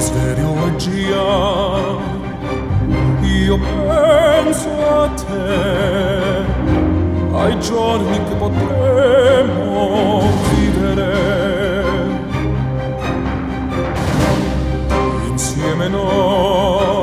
desiderio io penso a te, ai giorni che potremo vivere insieme noi.